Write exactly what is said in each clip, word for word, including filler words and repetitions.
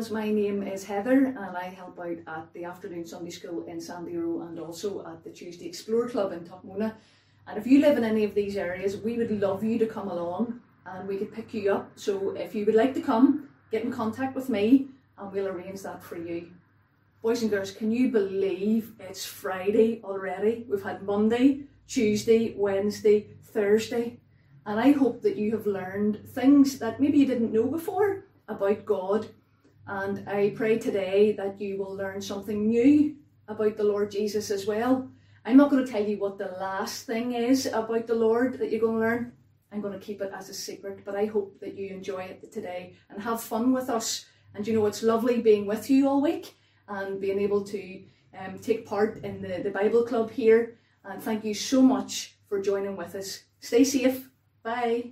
girls, my name is Heather and I help out at the afternoon Sunday school in Sandy Row and also at the Tuesday Explore Club in Tuckmona. And if you live in any of these areas, we would love you to come along and we could pick you up. So if you would like to come, get in contact with me and we'll arrange that for you. Boys and girls, can you believe it's Friday already? We've had Monday, Tuesday, Wednesday, Thursday, and I hope that you have learned things that maybe you didn't know before about God. And I pray today that you will learn something new about the Lord Jesus as well. I'm not going to tell you what the last thing is about the Lord that you're going to learn. I'm going to keep it as a secret, but I hope that you enjoy it today and have fun with us. And you know, it's lovely being with you all week and being able to um, take part in the, the Bible Club here. And thank you so much for joining with us. Stay safe. Bye.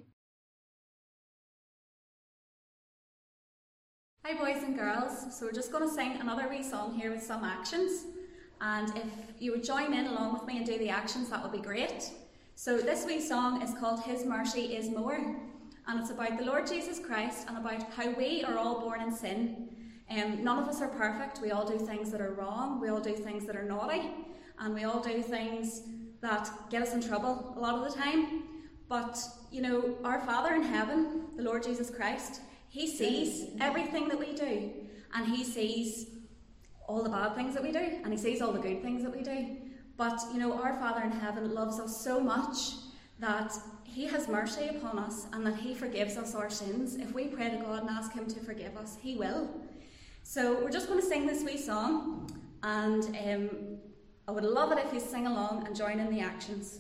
Hi boys and girls, so we're just going to sing another wee song here with some actions, and if you would join in along with me and do the actions, that would be great. So this wee song is called His Mercy is More, and it's about the Lord Jesus Christ and about how we are all born in sin. Um, none of us are perfect. We all do things that are wrong, we all do things that are naughty, and we all do things that get us in trouble a lot of the time. But you know, our Father in heaven, the Lord Jesus Christ, He sees everything that we do, and He sees all the bad things that we do, and He sees all the good things that we do. But you know, our Father in heaven loves us so much that He has mercy upon us and that He forgives us our sins. If we pray to God and ask Him to forgive us, He will. So we're just going to sing this wee song, and um, I would love it if you sing along and join in the actions.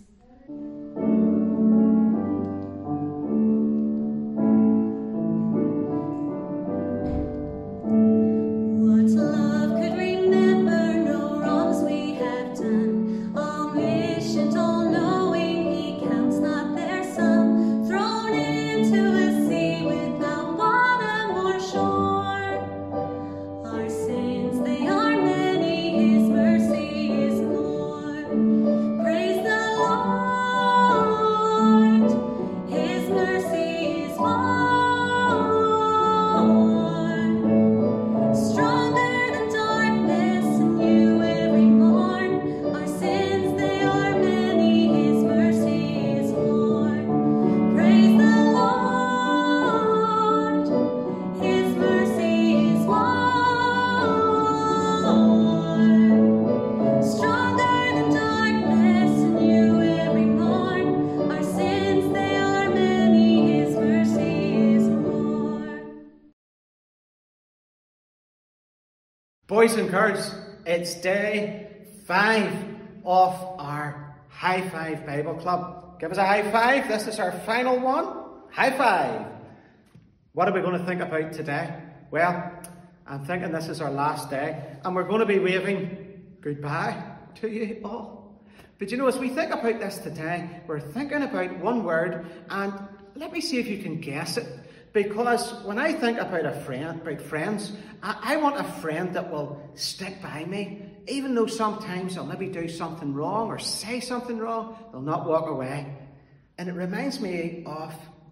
Boys and girls, it's day five of our High Five Bible Club. Give us a high five. This is our final one. High five. What are we going to think about today? Well, I'm thinking this is our last day, and we're going to be waving goodbye to you all. But you know, as we think about this today, we're thinking about one word, and let me see if you can guess it. Because when I think about a friend, about friends, I, I want a friend that will stick by me, even though sometimes they'll maybe do something wrong or say something wrong, they'll not walk away. And it reminds me of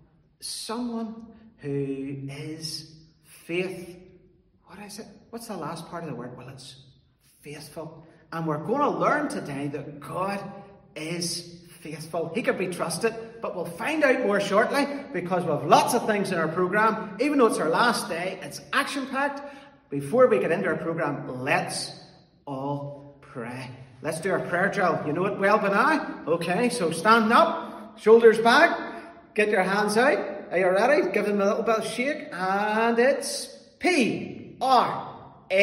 someone who is faith. What is it? What's the last part of the word? Well, it's faithful. And we're going to learn today that God is faithful. He can be trusted, but we'll find out more shortly because we have lots of things in our programme. Even though it's our last day, it's action-packed. Before we get into our programme, let's all pray. Let's do our prayer drill. You know it well by now? Okay, so stand up, shoulders back, get your hands out. Are you ready? Give them a little bit of shake, and it's P R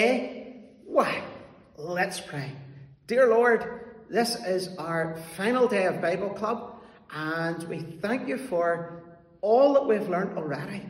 A Y. Let's pray. Dear Lord, this is our final day of Bible Club, and we thank you for all that we've learned already,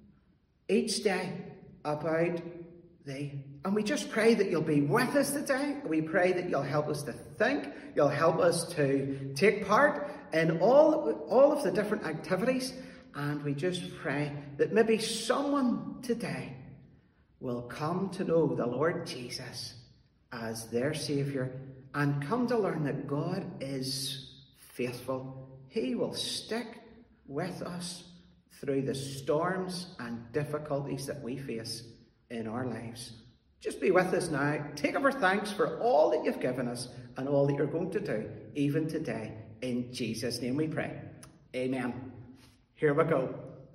each day about thee. And we just pray that you'll be with us today. We pray that you'll help us to think, you'll help us to take part in all, all of the different activities, and we just pray that maybe someone today will come to know the Lord Jesus as their Saviour and come to learn that God is faithful. He will stick with us through the storms and difficulties that we face. in our lives. Just be with us now. Take up our thanks for all that you've given us and all that you're going to do, even today. In Jesus' name we pray. Amen. Here we go.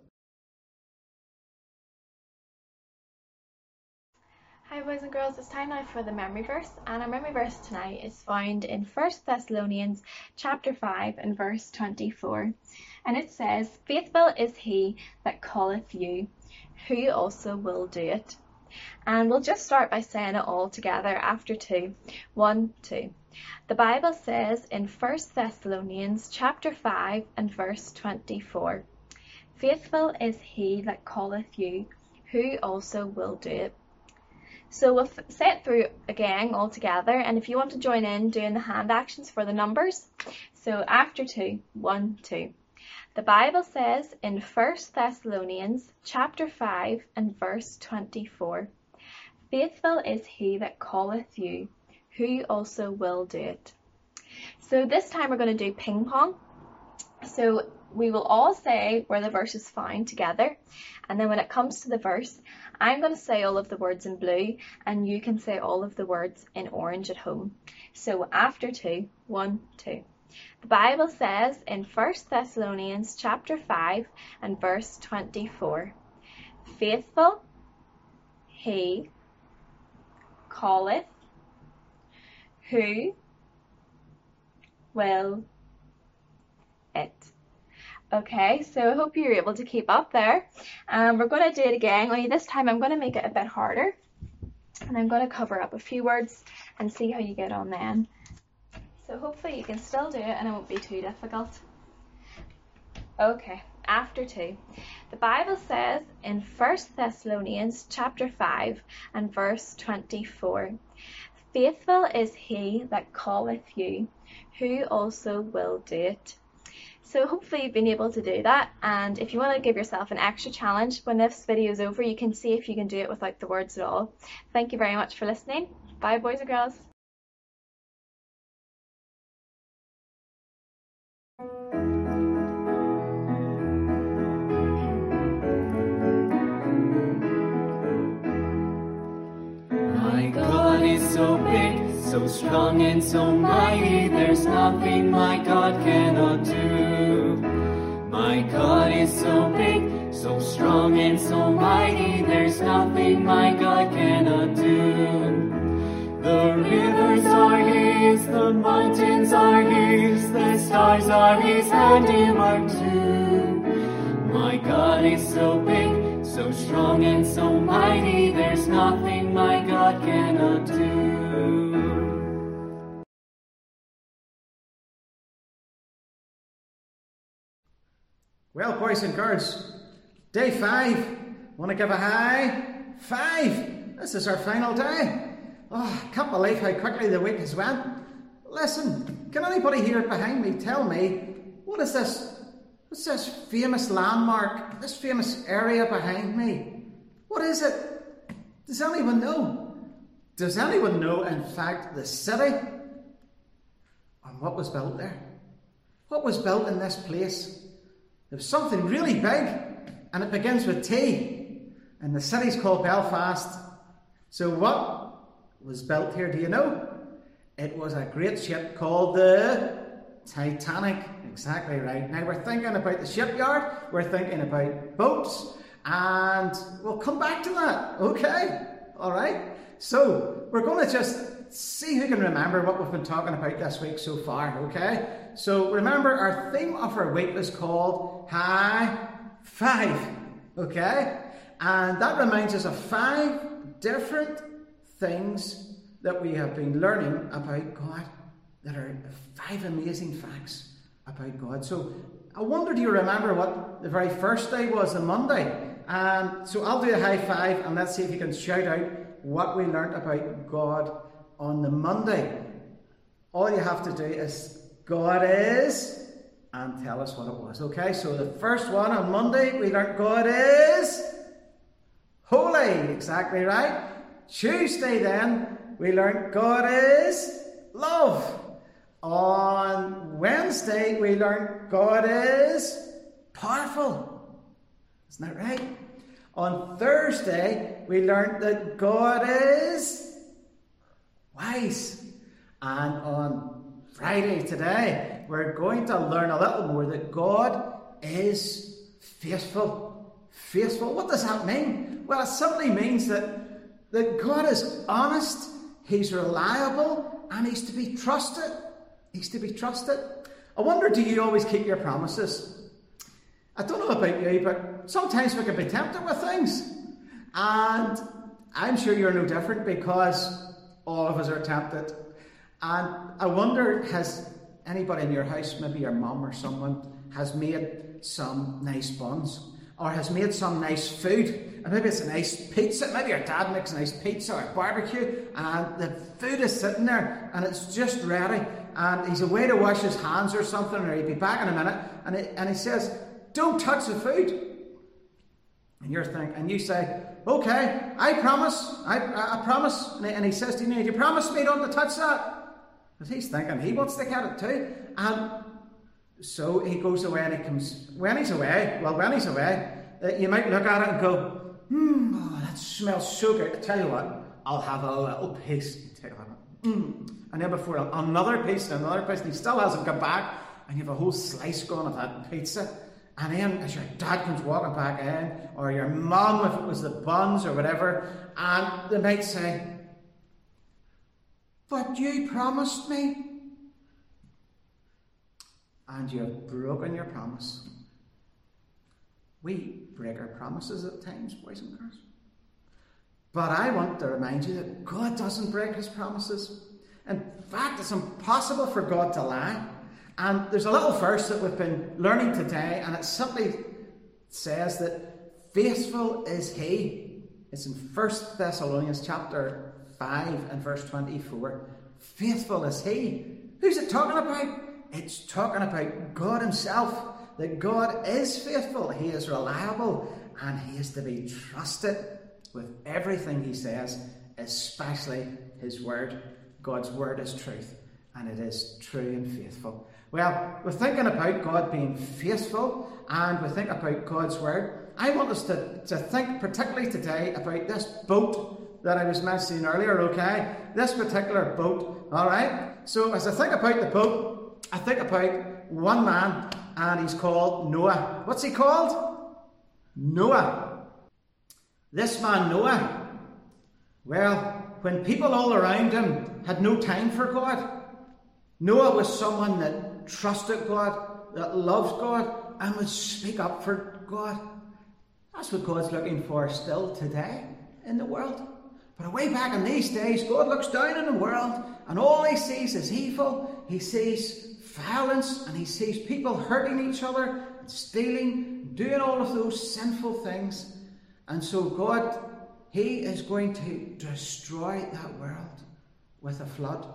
Hi boys and girls, it's time now for the memory verse, and our memory verse tonight is found in First Thessalonians chapter five and verse twenty-four, and it says, "Faithful is he that calleth you, who also will do it." And we'll just start by saying it all together after two. One, two. The Bible says in First Thessalonians chapter five and verse twenty-four, "Faithful is he that calleth you, who also will do it." So we'll say it through again all together, and if you want to join in doing the hand actions for the numbers, so after two, one, two. The Bible says in First Thessalonians chapter five and verse twenty-four, "Faithful is he that calleth you, who also will do it." So this time we're going to do ping pong. So we will all say where the verse is found together, and then when it comes to the verse, I'm going to say all of the words in blue and you can say all of the words in orange at home. So after two, one, two. The Bible says in First Thessalonians chapter five and verse twenty-four, "Faithful he calleth, who will it." Okay, so I hope you're able to keep up there. Um, we're going to do it again, only this time I'm going to make it a bit harder. And I'm going to cover up a few words and see how you get on then. So hopefully you can still do it and it won't be too difficult. Okay, after two. The Bible says in First Thessalonians chapter five and verse twenty-four, "Faithful is he that calleth you, who also will do it." So hopefully you've been able to do that, and if you want to give yourself an extra challenge when this video is over, you can see if you can do it without the words at all. Thank you very much for listening. Bye boys and girls. My God is so big, so strong and so mighty, there's nothing my God cannot do. My God is so big, so strong and so mighty, there's nothing my God cannot do. The rivers are His, the mountains are His, the stars are His handiwork too. My God is so big, so strong and so mighty, there's nothing my God cannot do. Well, boys and girls, day five. Want to give a high five? This is our final day. Oh, I can't believe how quickly the week has went. Listen, can anybody here behind me tell me, what is this? What's this famous landmark, this famous area behind me? What is it? Does anyone know? Does anyone know, in fact, the city? And what was built there? What was built in this place? It was something really big, and it begins with T, and the city's called Belfast. So what was built here, do you know? It was a great ship called the Titanic. Exactly right. Now we're thinking about the shipyard, we're thinking about boats, and we'll come back to that, okay? Alright, so we're going to just see who can remember what we've been talking about this week so far, okay? So remember, our theme of our week was called High Five, okay? And that reminds us of five different things that we have been learning about God, that are five amazing facts about God. So I wonder, do you remember what the very first day was, the Monday? Um, so I'll do a high five and let's see if you can shout out what we learnt about God on the Monday. All you have to do is God is, and tell us what it was. Okay, so the first one on Monday, we learnt God is holy. Exactly right. Tuesday then, we learnt God is love. On Wednesday, we learnt God is powerful. Isn't that right? On Thursday, we learned that God is wise. And on Friday today, we're going to learn a little more that God is faithful. Faithful, what does that mean? Well, it simply means that, that God is honest, He's reliable, and He's to be trusted. He's to be trusted. I wonder, do you always keep your promises? I don't know about you, but sometimes we can be tempted with things. And I'm sure you're no different, because all of us are tempted. And I wonder, has anybody in your house, maybe your mum or someone, has made some nice buns, or has made some nice food, and maybe it's a nice pizza, maybe your dad makes a nice pizza or a barbecue, and the food is sitting there, and it's just ready, and he's away to wash his hands or something, or he'll be back in a minute, and he, and he says, don't touch the food. And you're thinking, and you say, okay, I promise, I, I, I promise, and he, and he says to you, do you promise me not to touch that? Because he's thinking he wants to get it too, and so he goes away, and he comes, when he's away, well, when he's away, uh, you might look at it and go, hmm, oh, that smells so good. I tell you what, I'll have a little piece. You take a mm. And then before another piece and another piece, and he still hasn't come back, and you have a whole slice gone of that pizza. And then as your dad comes walking back in, or your mum, if it was the buns or whatever, and they might say, but you promised me. And you have broken your promise. We break our promises at times, boys and girls. But I want to remind you that God doesn't break His promises. In fact, it's impossible for God to lie. And there's a little verse that we've been learning today, and it simply says that faithful is He. It's in First Thessalonians chapter five and verse twenty-four. Faithful is He. Who's it talking about? It's talking about God Himself. That God is faithful, He is reliable, and He is to be trusted with everything He says, especially His word. God's word is truth, and it is true and faithful. Well, we're thinking about God being faithful, and we think about God's word. I want us to, to think particularly today about this boat that I was mentioning earlier, okay? This particular boat, all right? So as I think about the boat, I think about one man, and he's called Noah. What's he called? Noah. This man Noah, well, when people all around him had no time for God, Noah was someone that trusted God, that loved God, and would speak up for God. That's what God's looking for still today in the world. But way back in these days, God looks down in the world, and all He sees is evil. He sees violence, and He sees people hurting each other, and stealing, doing all of those sinful things. And so God, He is going to destroy that world with a flood.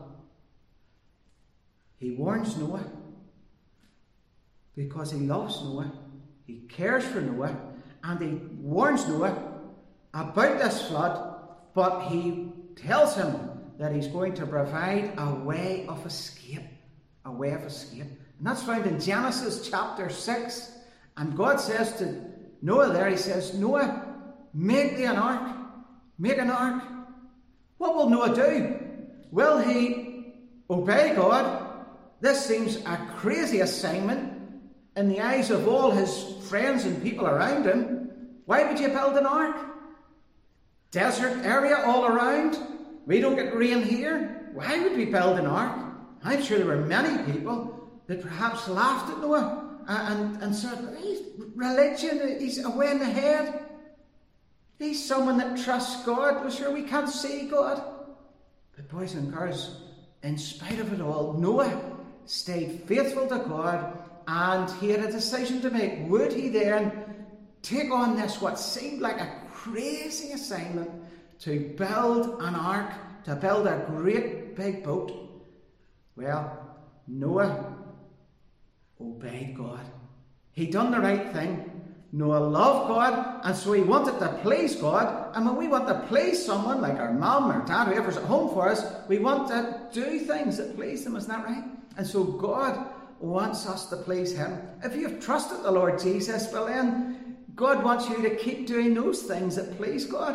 He warns Noah because He loves Noah. He cares for Noah, and He warns Noah about this flood, but He tells him that He's going to provide a way of escape. A way of escape. And that's found in Genesis chapter six. And God says to Noah there, He says, Noah, make thee an ark. Make an ark. What will Noah do? Will he obey God? This seems a crazy assignment in the eyes of all his friends and people around him. Why would you build an ark? Desert area all around. We don't get rain here. Why would we build an ark? I'm sure there were many people that perhaps laughed at Noah and, and said, he's religion, he's away in the head. He's someone that trusts God. Well, sure, we can't see God. But boys and girls, in spite of it all, Noah stayed faithful to God, and he had a decision to make. Would he then take on this, what seemed like a crazy assignment, to build an ark, to build a great big boat? Well, Noah obeyed God. He done the right thing. Noah loved God, and so he wanted to please God. And when we want to please someone, like our mum or dad, whoever's at home for us, we want to do things that please them, isn't that right? And so God wants us to please Him. If you've trusted the Lord Jesus, well then, God wants you to keep doing those things that please God.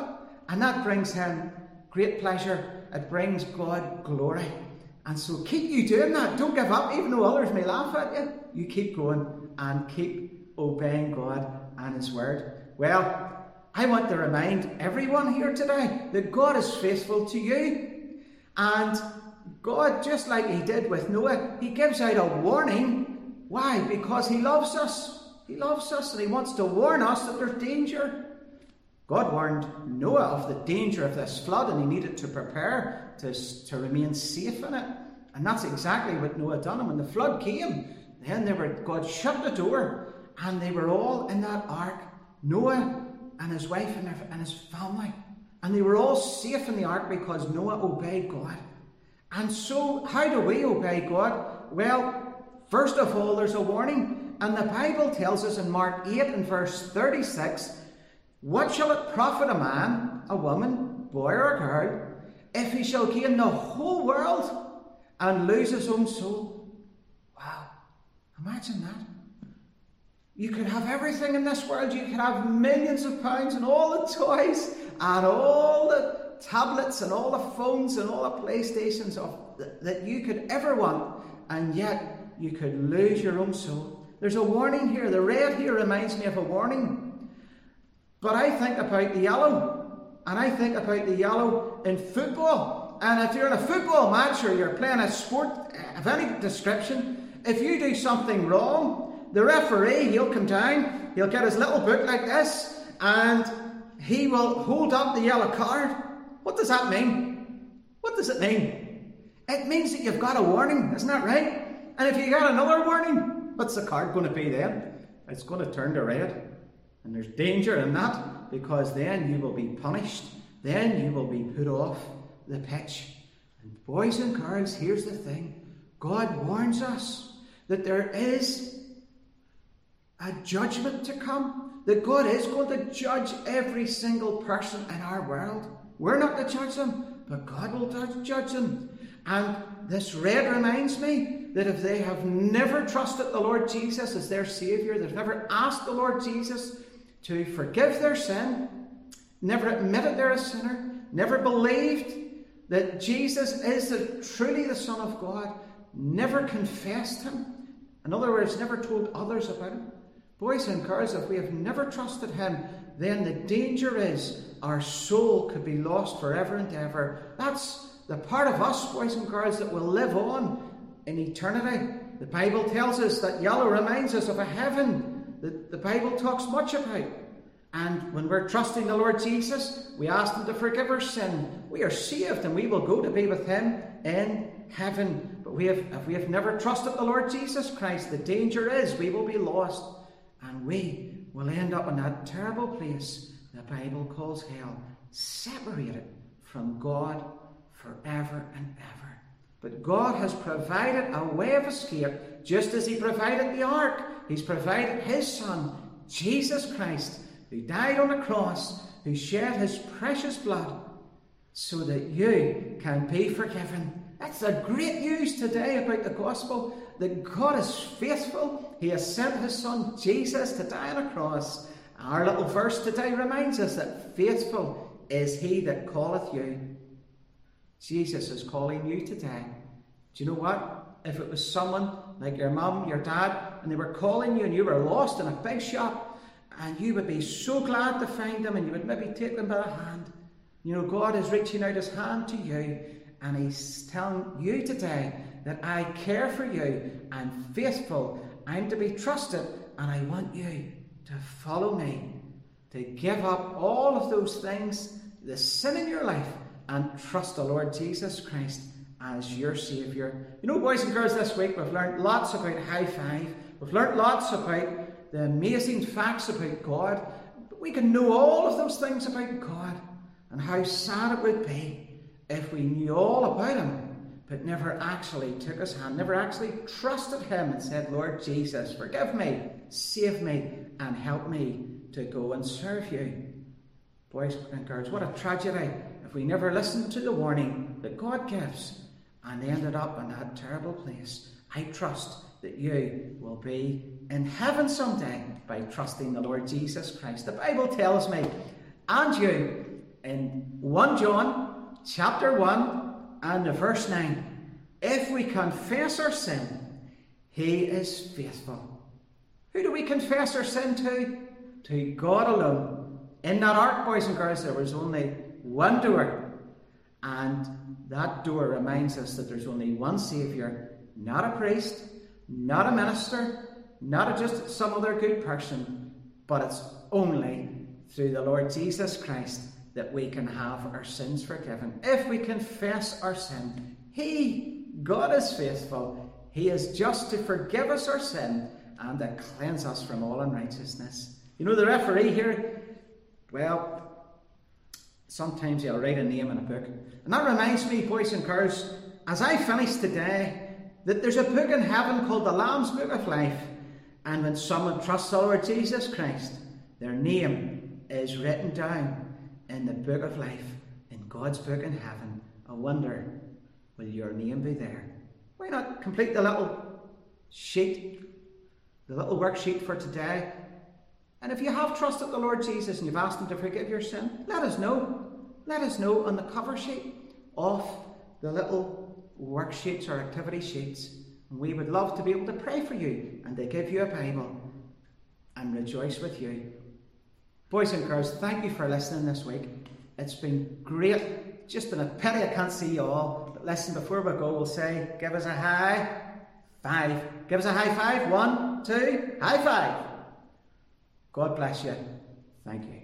And that brings him great pleasure. It brings God glory. And so keep you doing that. Don't give up, even though others may laugh at you. You keep going and keep obeying God and his word. Well, I want to remind everyone here today that God is faithful to you. And God, just like he did with Noah, he gives out a warning. Why? Because he loves us. He loves us and he wants to warn us that there's danger. God warned Noah of the danger of this flood, and he needed to prepare to, to remain safe in it. And that's exactly what Noah done. And when the flood came, then they were, God shut the door, and they were all in that ark. Noah and his wife and, their, and his family. And they were all safe in the ark because Noah obeyed God. And so, how do we obey God? Well, first of all, there's a warning. And the Bible tells us in Mark eight and verse thirty-six, what shall it profit a man, a woman, boy or girl, if he shall gain the whole world and lose his own soul? Wow, imagine that. You could have everything in this world. You could have millions of pounds and all the toys and all the tablets and all the phones and all the PlayStations of, that you could ever want, and yet you could lose your own soul. There's a warning here. The red here reminds me of a warning. But I think about the yellow, and I think about the yellow in football. And if you're in a football match or you're playing a sport of any description, if you do something wrong, the referee, he'll come down, he'll get his little book like this, and he will hold up the yellow card. What does that mean? What does it mean? It means that you've got a warning, isn't that right? And if you got another warning, what's the card going to be then? It's going to turn to red. And there's danger in that, because then you will be punished. Then you will be put off the pitch. And boys and girls, here's the thing. God warns us that there is a judgment to come. That God is going to judge every single person in our world. We're not to judge them, but God will judge them. And this red reminds me that if they have never trusted the Lord Jesus as their Saviour, they've never asked the Lord Jesus to forgive their sin, never admitted they're a sinner, never believed that Jesus is the, truly the Son of God, never confessed him, in other words, never told others about him. Boys and girls, if we have never trusted him, then the danger is our soul could be lost forever and ever. That's the part of us, boys and girls, that will live on in eternity. The Bible tells us that yellow reminds us of a heaven that the Bible talks much about. And when we're trusting the Lord Jesus, we ask him to forgive our sin. We are saved and we will go to be with him in heaven. But we have, if we have never trusted the Lord Jesus Christ, the danger is we will be lost. And we will end up in that terrible place the Bible calls hell, separated from God forever and ever. But God has provided a way of escape, just as he provided the ark. He's provided his Son, Jesus Christ, who died on the cross, who shed his precious blood, so that you can be forgiven. That's the great news today about the gospel, that God is faithful. He has sent his Son, Jesus, to die on a cross. Our little verse today reminds us that faithful is he that calleth you. Jesus is calling you today. Do you know what? If it was someone like your mum, your dad, and they were calling you and you were lost in a big shop, and you would be so glad to find them, and you would maybe take them by the hand. You know, God is reaching out his hand to you, and he's telling you today that I care for you. I'm faithful. I'm to be trusted, and I want you to follow me, to give up all of those things, the sin in your life, and trust the Lord Jesus Christ as your Saviour. You know, boys and girls, this week we've learned lots about High Five. We've learned lots about the amazing facts about God. But we can know all of those things about God, and how sad it would be if we knew all about him, but never actually took his hand, never actually trusted him and said, Lord Jesus, forgive me, save me, and help me to go and serve you. Boys and girls, what a tragedy if we never listened to the warning that God gives and ended up in that terrible place. I trust that you will be in heaven someday by trusting the Lord Jesus Christ. The Bible tells me, and you, in First John chapter one and verse nine. If we confess our sin, he is faithful. Who do we confess our sin to? To God alone. In that ark, boys and girls, there was only one door. And that door reminds us that there's only one Saviour, not a priest, not a minister, not a just some other good person, but it's only through the Lord Jesus Christ that we can have our sins forgiven. If we confess our sin, he, God, is faithful. He is just to forgive us our sin and to cleanse us from all unrighteousness. You know, the referee here, well, sometimes he'll write a name in a book. And that reminds me, boys and girls, as I finish today, that there's a book in heaven called the Lamb's Book of Life. And when someone trusts the Lord Jesus Christ, their name is written down in the book of life, in God's book in heaven. I wonder, will your name be there? Why not complete the little sheet, the little worksheet for today? And if you have trusted the Lord Jesus and you've asked him to forgive your sin, let us know. Let us know on the cover sheet of the little worksheets or activity sheets. And we would love to be able to pray for you and to give you a Bible and rejoice with you. Boys and girls, thank you for listening this week. It's been great. Just been a pity I can't see you all. But listen, before we go, we'll say, give us a high five. Give us a high five. One, two, high five. God bless you. Thank you.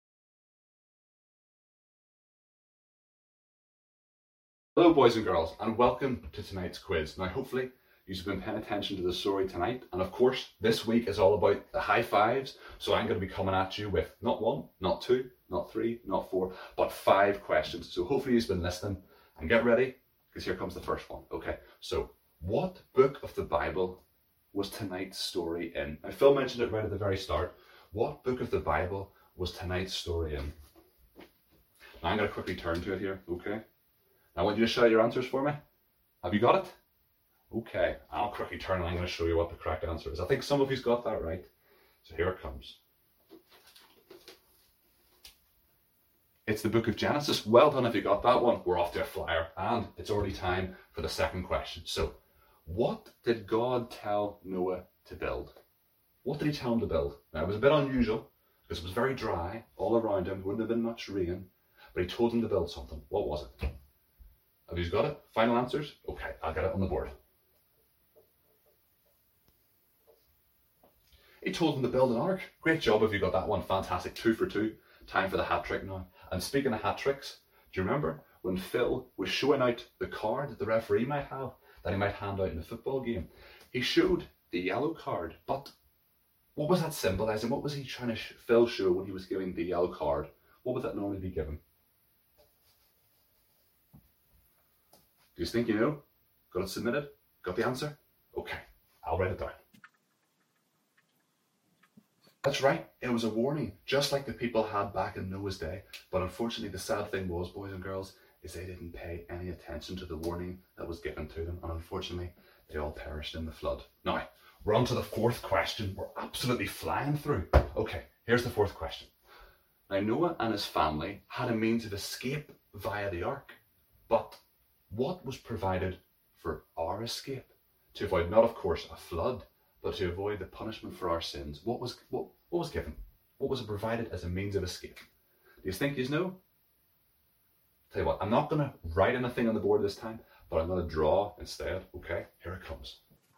Hello boys and girls, and welcome to tonight's quiz. Now hopefully you've been paying attention to the story tonight, and of course this week is all about the high fives, so I'm going to be coming at you with not one, not two, not three, not four, but five questions. So hopefully you've been listening, and get ready, because here comes the first one. Okay, so what book of the Bible was tonight's story in? Now Phil mentioned it right at the very start. What book of the Bible was tonight's story in? Now I'm going to quickly turn to it here, okay? I want you to shout your answers for me. Have you got it? Okay, I'll quickly turn and I'm going to show you what the correct answer is. I think some of you's got that right. So here it comes. It's the book of Genesis. Well done if you got that one. We're off to a flyer. And it's already time for the second question. So, what did God tell Noah to build? What did he tell him to build? Now, it was a bit unusual because it was very dry all around him. Wouldn't have been much rain. But he told him to build something. What was it? Have you got it? Final answers? Okay, I'll get it on the board. He told him to build an ark. Great job if you got that one. Fantastic. Two for two. Time for the hat trick now. And speaking of hat tricks, do you remember when Phil was showing out the card that the referee might have, that he might hand out in the football game? He showed the yellow card, but what was that symbolising? What was he trying to sh- Phil show when he was giving the yellow card? What would that normally be given? Do you think you know? Got it submitted? Got the answer? Okay, I'll write it down. That's right, it was a warning, just like the people had back in Noah's day. But unfortunately, the sad thing was, boys and girls, is they didn't pay any attention to the warning that was given to them. And unfortunately, they all perished in the flood. Now, we're on to the fourth question. We're absolutely flying through. Okay, here's the fourth question. Now, Noah and his family had a means of escape via the ark. But what was provided for our escape? To avoid not, of course, a flood, but to avoid the punishment for our sins. What was what, what was given? What was provided as a means of escape? Do you think you know? Tell you what, I'm not going to write anything on the board this time, but I'm going to draw instead. Okay, here it comes.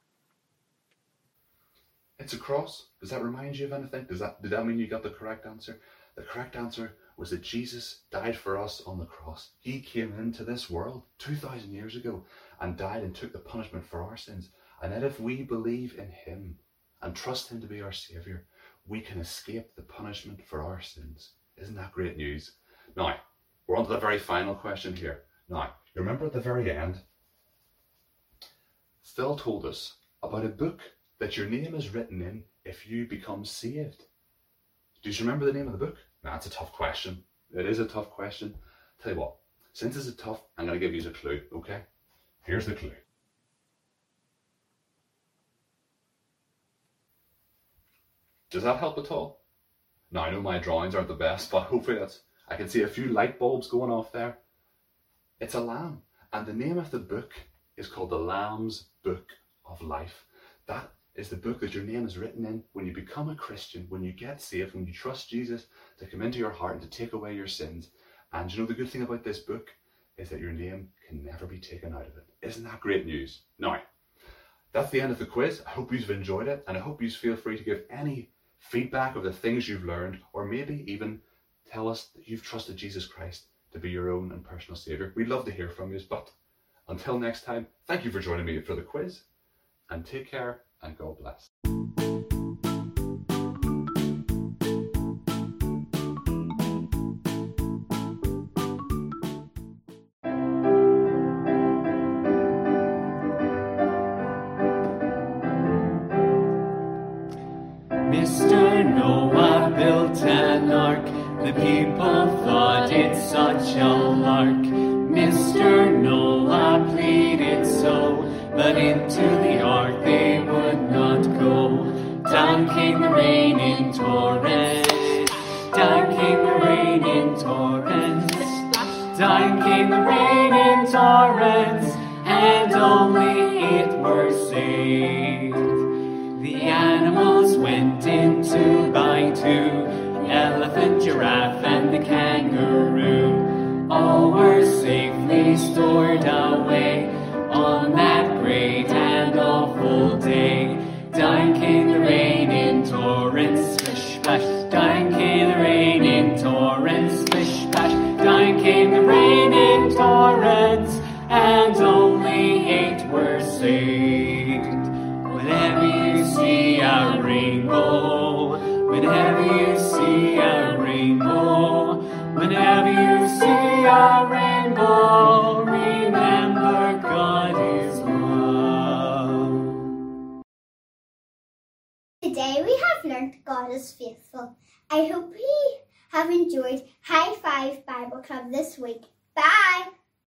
It's a cross. Does that remind you of anything? Does that, did that mean you got the correct answer? The correct answer was that Jesus died for us on the cross. He came into this world two thousand years ago and died and took the punishment for our sins. And that if we believe in him and trust him to be our Saviour, we can escape the punishment for our sins. Isn't that great news? Now, we're on to the very final question here. Now, you remember at the very end, Phil told us about a book that your name is written in if you become saved. Do you remember the name of the book? That's a tough question. It is a tough question. Tell you what, since it's a tough, I'm going to give you a clue, okay? Here's the clue. Does that help at all? Now, I know my drawings aren't the best, but hopefully that's I can see a few light bulbs going off there. It's a lamb. And the name of the book is called The Lamb's Book of Life. That is the book that your name is written in when you become a Christian, when you get saved, when you trust Jesus to come into your heart and to take away your sins. And you know the good thing about this book is that your name can never be taken out of it. Isn't that great news? Now, that's the end of the quiz. I hope you've enjoyed it, and I hope you feel free to give any feedback of the things you've learned, or maybe even tell us that you've trusted Jesus Christ to be your own and personal Saviour. We'd love to hear from you, but until next time, thank you for joining me for the quiz, and take care, and God bless. Mister Noah built an ark, the people thought it such a lark. Mister Noah pleaded so, but into the ark they would not go. Down came the rain in torrents, down came the rain in torrents, down came the rain in torrents, and only eight were saved. The animals went in two by two, the elephant, giraffe, and the kangaroo. All were safely stored away on that great and awful day. Down came the rain in torrents, splish splash. Down came the rain in torrents, splish splash. Down came the rain in torrents, and only eight were saved. Whenever you see a rainbow, whenever you see a rainbow, whenever you see a rainbow, remember God is love. Today we have learnt God is faithful. I hope you have enjoyed High Five Bible Club this week. Bye!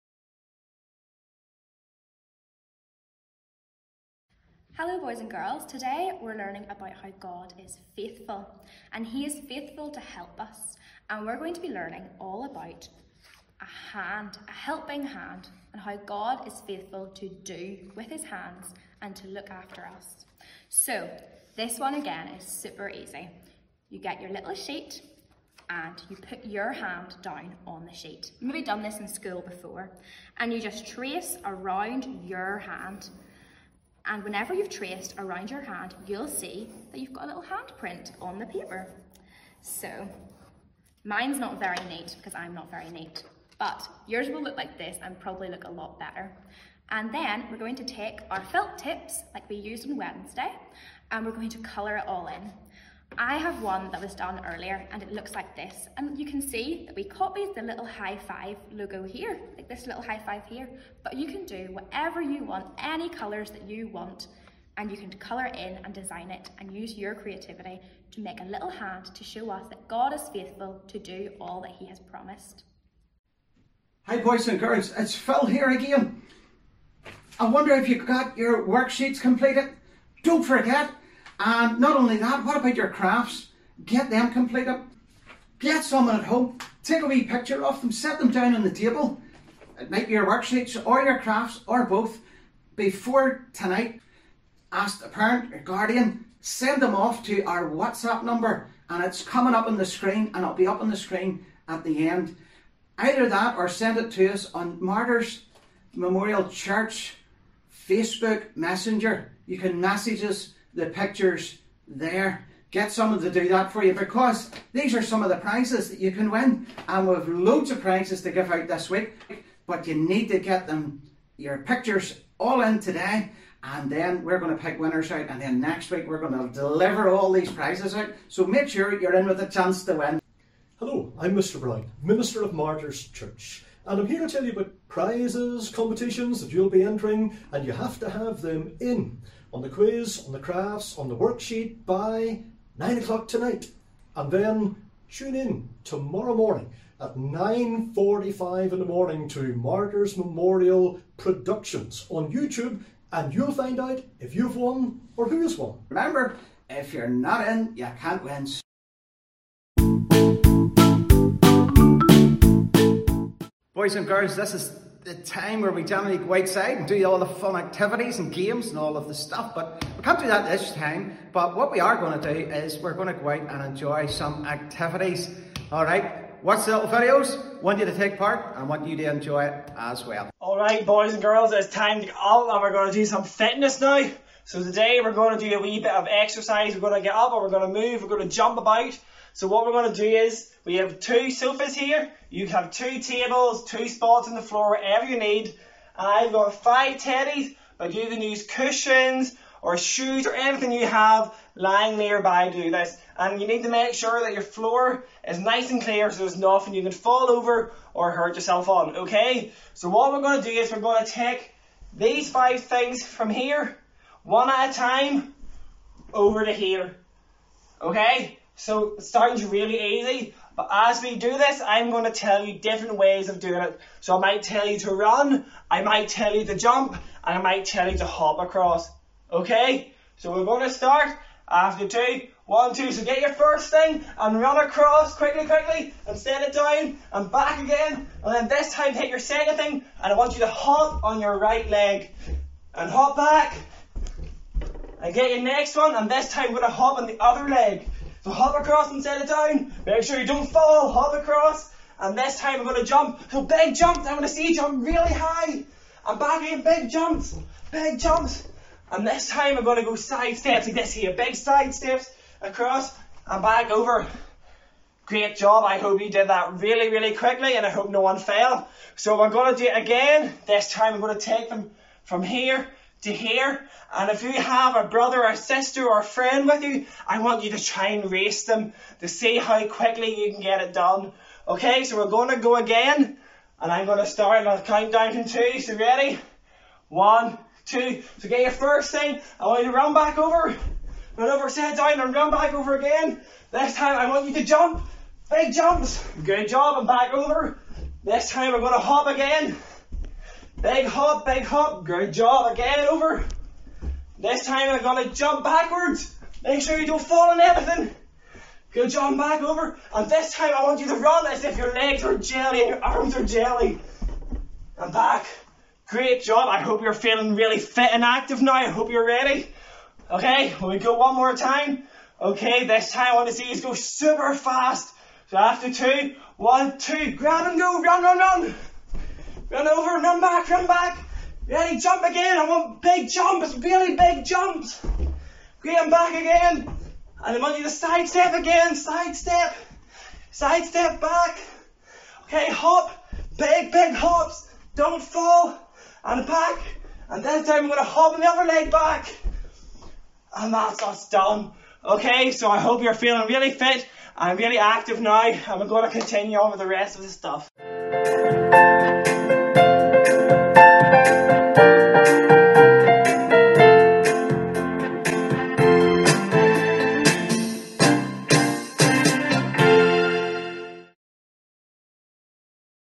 Hello boys and girls, today we're learning about how God is faithful, and He is faithful to help us, and we're going to be learning all about a hand, a helping hand, and how God is faithful to do with His hands and to look after us. So this one again is super easy. You get your little sheet and you put your hand down on the sheet. You've maybe done this in school before, and you just trace around your hand. And whenever you've traced around your hand, you'll see that you've got a little handprint on the paper. So, mine's not very neat because I'm not very neat, but yours will look like this and probably look a lot better. And then we're going to take our felt tips, like we used on Wednesday, and we're going to colour it all in. I have one that was done earlier and it looks like this, and you can see that we copied the little high five logo here, like this little high five here, but you can do whatever you want, any colours that you want, and you can colour it in and design it and use your creativity to make a little hand to show us that God is faithful to do all that He has promised. Hi boys and girls, it's Phil here again. I wonder if you got your worksheets completed. Don't forget. And not only that, what about your crafts? Get them completed. Get someone at home, take a wee picture of them, set them down on the table. It might be your worksheets or your crafts or both. Before tonight, ask a parent or guardian, send them off to our WhatsApp number, and it's coming up on the screen, and it'll be up on the screen at the end. Either that or send it to us on Martyrs Memorial Church Facebook Messenger. You can message us the pictures there. Get someone to do that for you, because these are some of the prizes that you can win, and we have loads of prizes to give out this week, but you need to get them, your pictures all in today, and then we're going to pick winners out, and then next week we're going to deliver all these prizes out, so make sure you're in with a chance to win. Hello, I'm Mister Brown, Minister of Martyrs Church, and I'm here to tell you about prizes, competitions that you'll be entering, and you have to have them in on the quiz, on the crafts, on the worksheet by nine o'clock tonight. And then tune in tomorrow morning at nine forty-five in the morning to Martyrs Memorial Productions on YouTube, and you'll find out if you've won or who's won. Remember, if you're not in, you can't win. Boys and girls, this is the time where we generally go outside and do all the fun activities and games and all of the stuff, but we can't do that this time. But what we are going to do is we're going to go out and enjoy some activities. Alright, watch the little videos, want you to take part and want you to enjoy it as well. Alright boys and girls, it's time to get up and we're going to do some fitness now. So today we're going to do a wee bit of exercise. We're going to get up and we're going to move, we're going to jump about. So what we're going to do is, we have two sofas here, you have two tables, two spots on the floor, whatever you need. I've got five teddies, but you can use cushions or shoes or anything you have lying nearby to do this. And you need to make sure that your floor is nice and clear so there's nothing you can fall over or hurt yourself on, okay? So what we're going to do is we're going to take these five things from here, one at a time, over to here, okay? So it's starting really easy, but as we do this, I'm going to tell you different ways of doing it. So I might tell you to run, I might tell you to jump, and I might tell you to hop across. Okay? So we're going to start after two, one, two. So get your first thing and run across quickly, quickly, and set it down and back again. And then this time take your second thing, and I want you to hop on your right leg and hop back. And get your next one, and this time we're going to hop on the other leg. So hop across and set it down. Make sure you don't fall. Hop across. And this time I'm going to jump. So big jumps. I'm going to see you jump really high. And back in. Big jumps. Big jumps. And this time I'm going to go side steps like this here. Big side steps across and back over. Great job. I hope you did that really, really quickly. And I hope no one fell. So we're going to do it again. This time I'm going to take them from here to here. And if you have a brother or sister or a friend with you, I want you to try and race them to see how quickly you can get it done. Okay, so we're going to go again, and I'm going to start and I'll count down from two. So ready? One, two. So get your first thing. I want you to run back over, run over, set down, and run back over again. This time I want you to jump. Big jumps. Good job, and back over. This time we're going to hop again. Big hop, big hop. Good job. Again over. This time I'm going to jump backwards. Make sure you don't fall on anything. Good job, back over. And this time I want you to run as if your legs are jelly and your arms are jelly. And back. Great job. I hope you're feeling really fit and active now. I hope you're ready. Okay, will we go one more time? Okay, this time I want to see you go super fast. So after two, one, two, grab and go. Run, run, run. Run over, run back, run back. Ready, jump again. I want big jumps, really big jumps. Great, and back again. And I want you to side step again, side step. Side step back. Okay, hop. Big, big hops. Don't fall. And back. And this time I'm going to hop on the other leg back. And that's us done. Okay, so I hope you're feeling really fit and really active now. And we're going to continue on with the rest of the stuff.